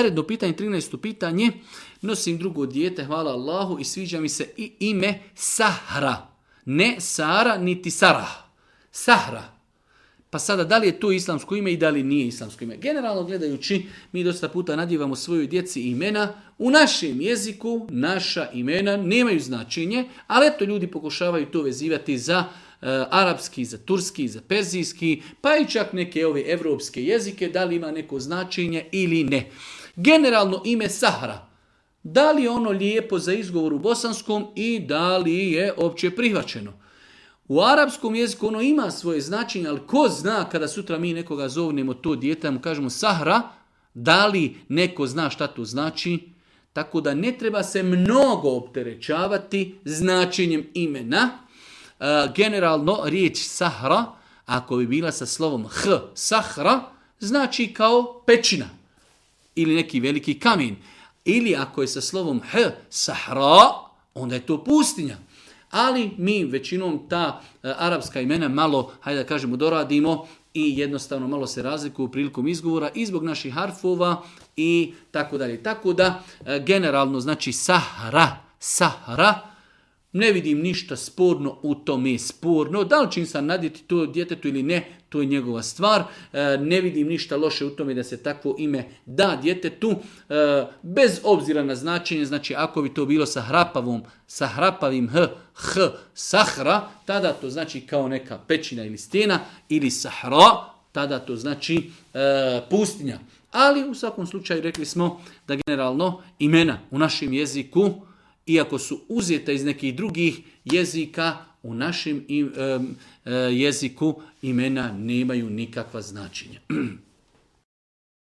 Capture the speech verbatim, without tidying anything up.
Naredno pitanje, trinaesto pitanje. Nosim drugo dijete, hvala Allahu, i sviđa mi se i ime Sahra. Ne Sara, niti Sarah. Sahra. Pa sada, da li je to islamsko ime i da li nije islamsko ime? Generalno gledajući, mi dosta puta nadjevamo svojoj djeci imena. U našem jeziku naša imena nemaju značenje, ali eto ljudi pokušavaju to vezivati za uh, arapski, za turski, za perzijski, pa i čak neke ove evropske jezike, da li ima neko značenje ili ne. Generalno ime Sahra. Da li je ono lijepo za izgovor u bosanskom i da li je opće prihvaćeno? U arapskom jeziku ono ima svoje značenje, ali ko zna kada sutra mi nekoga zovnemo to dijete, mu kažemo Sahra, da li neko zna šta to znači? Tako da ne treba se mnogo opterećavati značenjem imena. E, generalno riječ Sahra, ako bi bila sa slovom H, Sahra, znači kao pećina ili neki veliki kamen. Ili ako je sa slovom H, Sahra, onda je to pustinja. Ali mi većinom ta e, arapska imena malo, hajde da kažemo, doradimo i jednostavno malo se razlikuju prilikom izgovora i zbog naših harfova i tako dalje. Tako da e, generalno znači Sahra, Sahra, ne vidim ništa sporno u tome sporno. Da li će insan nadjeti to djetetu ili ne, to je njegova stvar. E, ne vidim ništa loše u tome da se takvo ime da djetetu. E, bez obzira na značenje, znači ako bi to bilo sa hrapavom, sa hrapavim h, h, sahra, tada to znači kao neka pećina ili stena, ili sahra, tada to znači e, pustinja. Ali u svakom slučaju rekli smo da generalno imena u našem jeziku, iako su uzeta iz nekih drugih jezika, u našem jeziku imena nemaju nikakva značenja.